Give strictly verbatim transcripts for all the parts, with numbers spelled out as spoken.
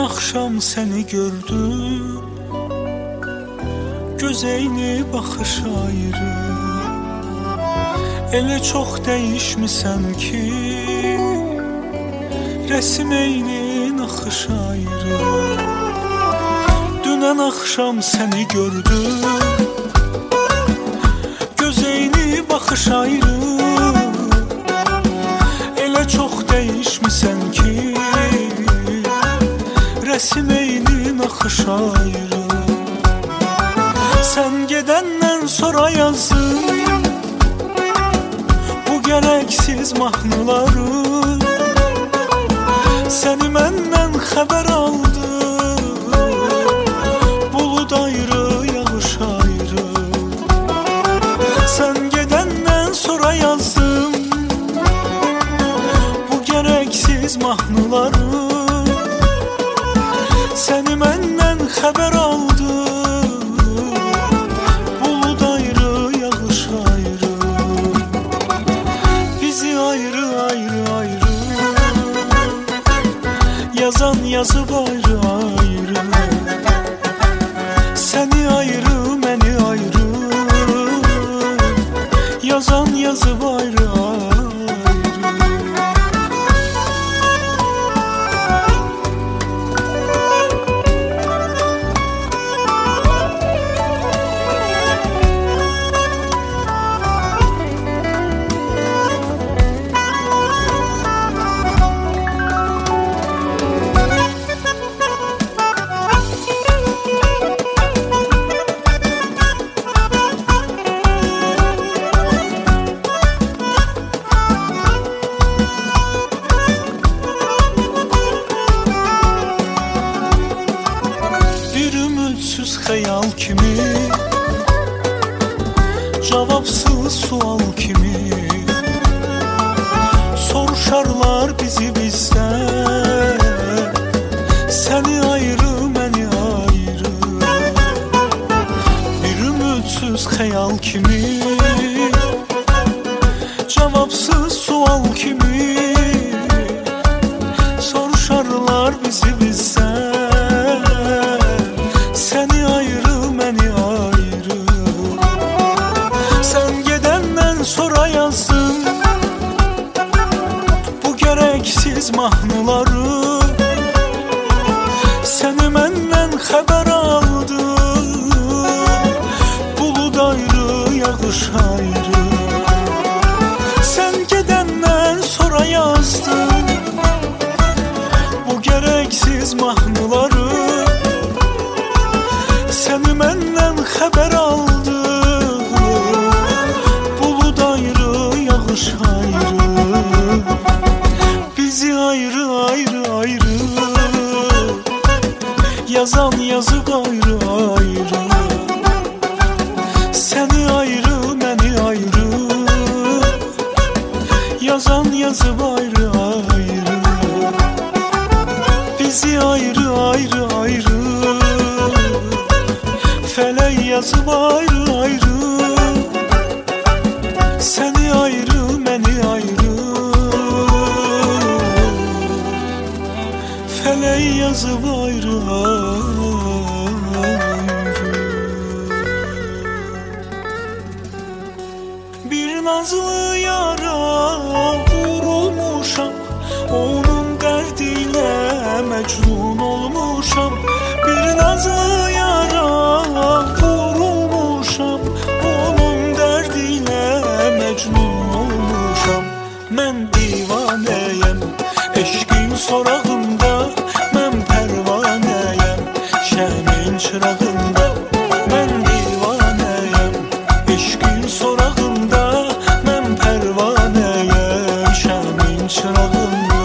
axşam səni gördüm, gözeyni baxış ayrı. Elə çox dəyişmisən ki, rəsm eynin axış ayrı. Dünən axşam səni gördüm, gözeyni baxış ayrı. Elə çox dəyişmisən ki, rəsm eynin axış ayrı. Sən gedəndən sonra yazdım bu gərəksiz mahnıları. Səni məndən xəbər aldı, bulud ayrı, yağış ayrı. Sən gedəndən sonra yazdım bu gərəksiz mahnıları. Səni məndən xəbər aldı, bulud ayrı, yağış ayrı. Bizi ayrı ayrı ayrı yazan yazıb ayrı ayrı. Səni ayrı, məni ayrı yazan yazıb ayrı ayrı. Xəyal kimi, cavabsız sual kimi soruşarlar bizi bizdən. Səni ayrı, məni ayrı. Bir ümidsiz xəyal kimi, cavabsız sual kimi soruşarlar bizi bizdən. Səni ayrı, məni ayrı. Sən gedəndən sonra yazdım bu gərəksiz mahnıları. Səni məndən xəbər aldı, bulud ayrı, yağış ayrı. Sən gedəndən sonra yazdım bu gərəksiz mahnıları. Səni məndən xəbər aldı, bulud ayrı, yağış ayrı. Bizi ayrı ayrı ayrı yazan yazıb ayrı ayrı. Səni ayrı, məni ayrı yazan yazıb ayrı ayrı. Bizi ayrı ayrı ayrı felek yazıb ayrı ayrı. Səni ayrı, məni ayrı felek yazıb ayrı ayrı. Bir nazlı yara vurulmuşam, onun dərdiyle məcnun olmuşam. Bir nazlı yara vurulmuşam, onun dərdiyle mecnun olmuşam. Mən divanəyəm eşqin sorağında, mən pərvanəyəm şəmin çırağında. Mən divanəyəm eşqin sorağında, mən pərvanəyəm şəmin çırağında.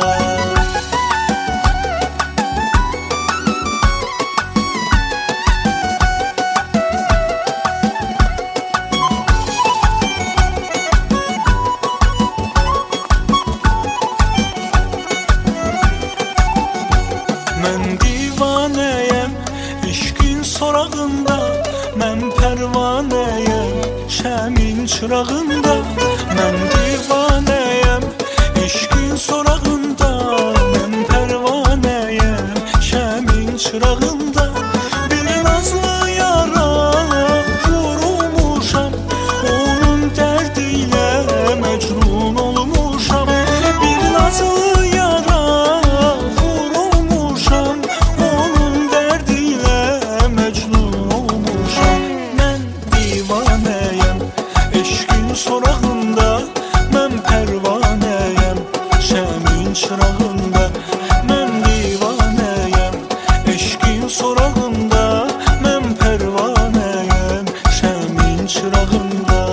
Mən divanəyəm eşqin sorağında, mən pərvanəyəm şəmin çırağında. Mən divanəyəm eşqin sorağında, mən pərvanəyəm şəmin çırağında bir nazlı yara vurulmuşam, onun derdiyle mecnun olmuşam. Bir nazlı yara vurulmuşam, onun derdiyle mecnun olmuşam. Ben divaneyim eşkin sorağında, ben pervaneyim şemin çırağında. Ben divaneyim eşkin sorağında, ben pervaneyim şemin çırağında.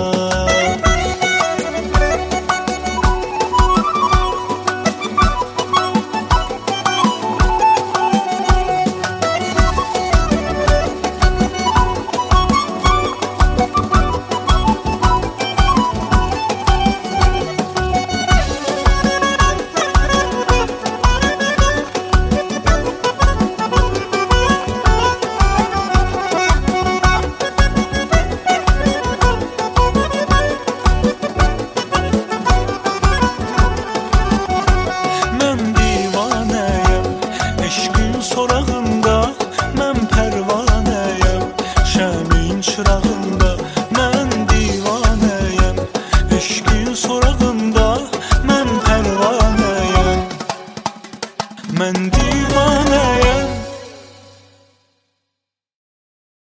Sorağında mən pərvanəyəm şəmin çırağında. Mən divanəyəm eşqin sorağında, mən pərvanəyəm. Mən divanəyəm